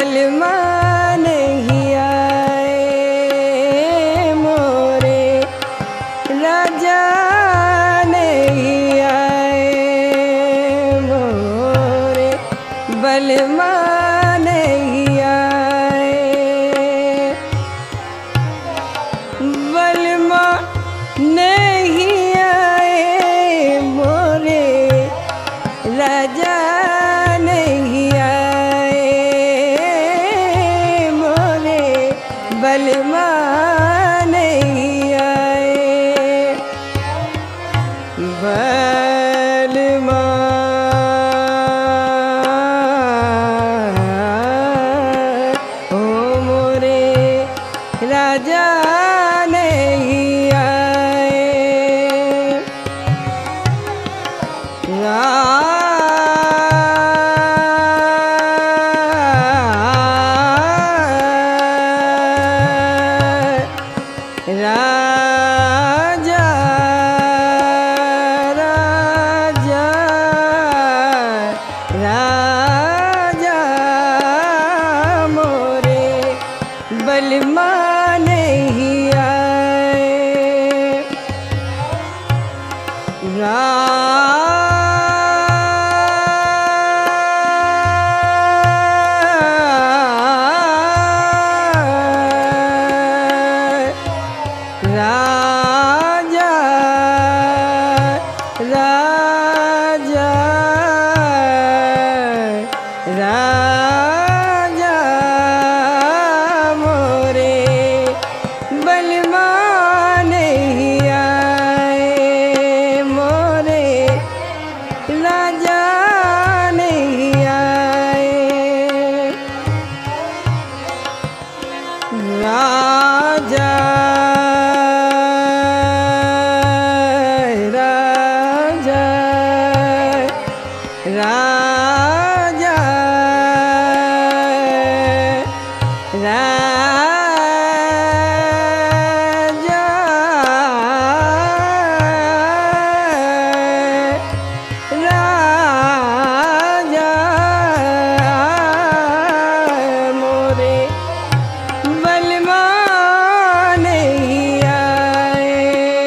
बलमा नहीं आए मोरे राजा नहीं आए मोरे बलमा नहीं आए बलमा नहीं आए मोरे राजा नहीं आए मोरे बलमा नहीं आए बलमा ओ मोरे राजा नहीं आए राजा राजा राजा मोरे बलमा नहीं आए राजा राजा राजा मोरे बलमा नहीं आए मोरे राजा नहीं आए राजा राजा राजा राजा मोरे बलमा नहीं आए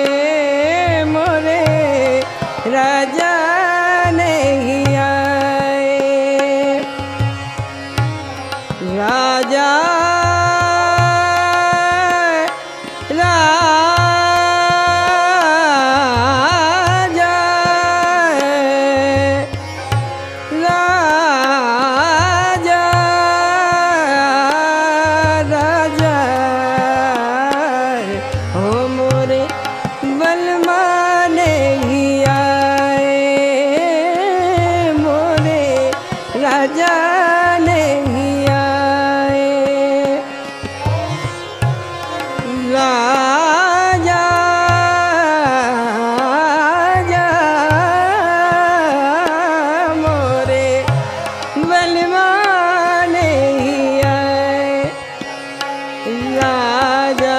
मोरे राजा नहीं आए राजा राजा राजा राजा हो मोरे बलमा नहीं आए मोरे राजा नहीं आए राजा राजा मोरे बलमा नहीं आए राजा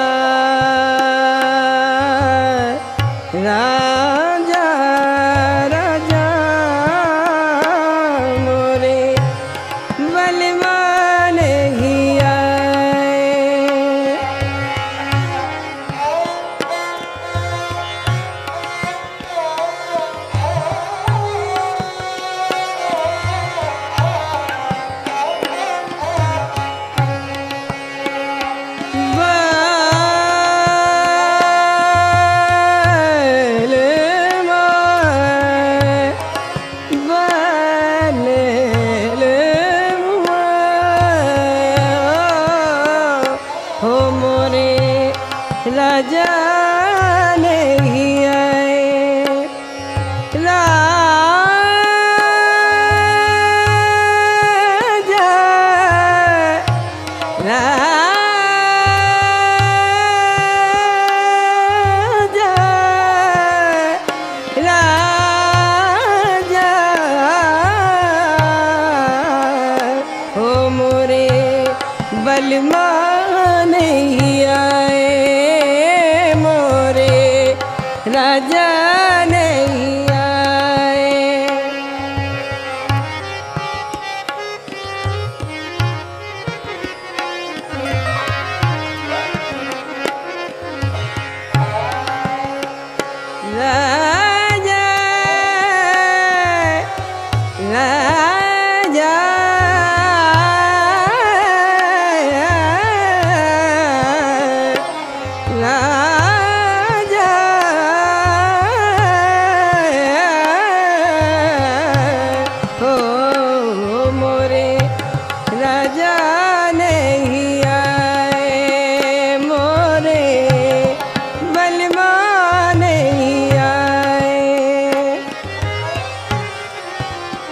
राजा राजा मोरे बलमा नहीं आए हो मोरे राजा नहीं आए राजा राजा राजा हो मोरे बलमा नहीं आए मोरे राजा नहीं आए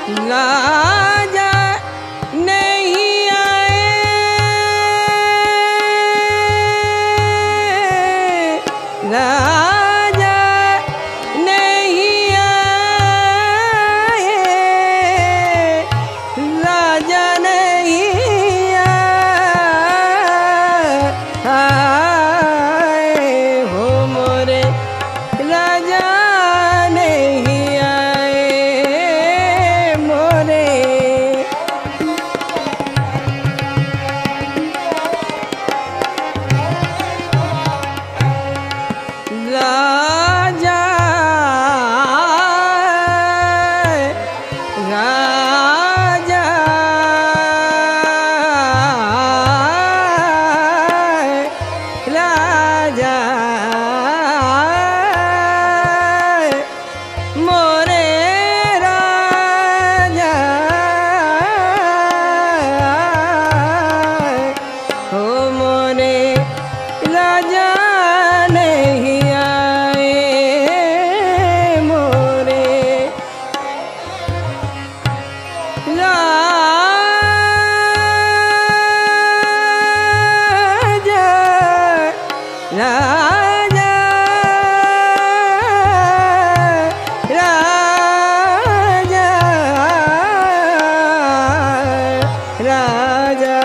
राजा नहीं आए, राजा नहीं आए, राजा नहीं आए हो मोरे राजा नहीं आए मोरे। राजा राजा राजा मोरे राजा हो मोरे राजा नहीं आए मोरे राजा राजा राजा राजा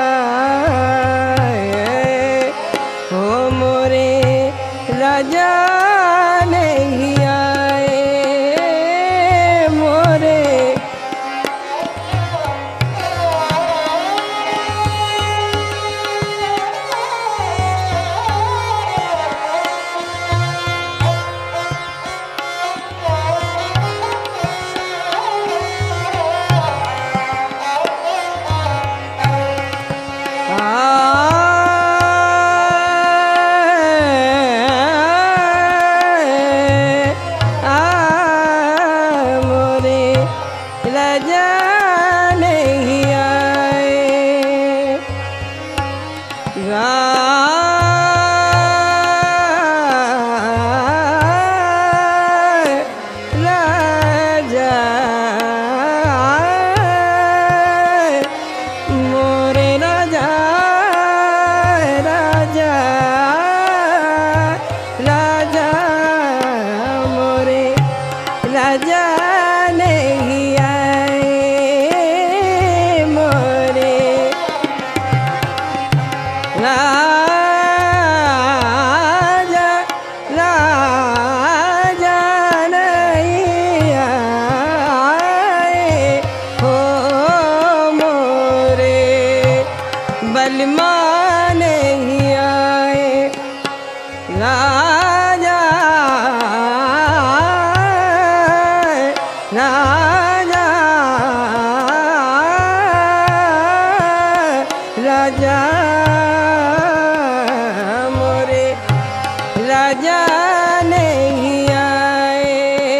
हो मोरे राजा नहीं आए मोरे। मोरे राजा नहीं आए, राजा मोरे राजा राजा राजा मोरे राजा नहीं आए मोरे। राजा राजा नहीं आए हो मोरे बलमा नहीं आए। राजा राजा राजा मोरे राजा नहीं आए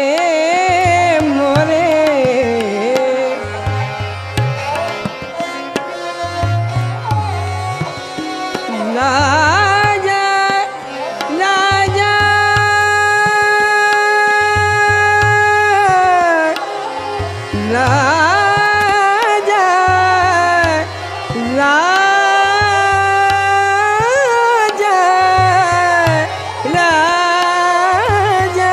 मोरे। राजा राजा राजा राजा राजा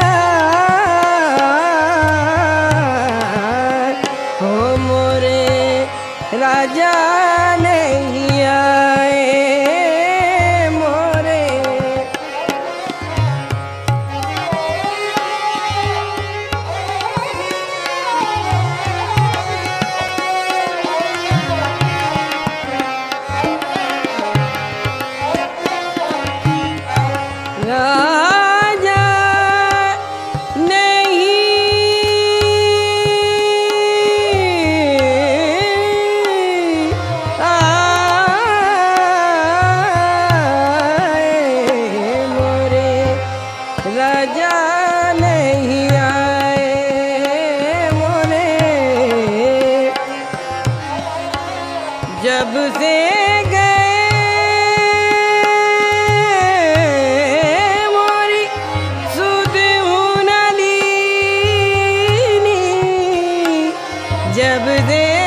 हो मोरे राजा नहीं आए मोरे। राजा जब से गए मोरी सुध हुन लीनी जब से